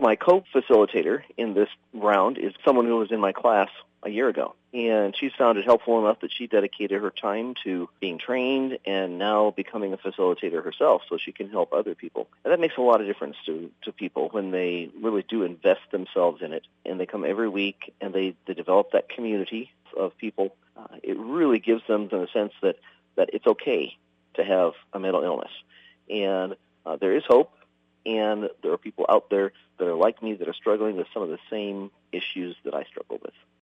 My co-facilitator in this round is someone who was in my class a year ago, and she's found it helpful enough that she dedicated her time to being trained and now becoming a facilitator herself so she can help other people. And that makes a lot of difference to people when they really do invest themselves in it, and they come every week and they develop that community of people. It really gives them the sense that it's okay to have a mental illness. And there is hope, and there are people out there that are like me that are struggling with some of the same issues that I struggle with.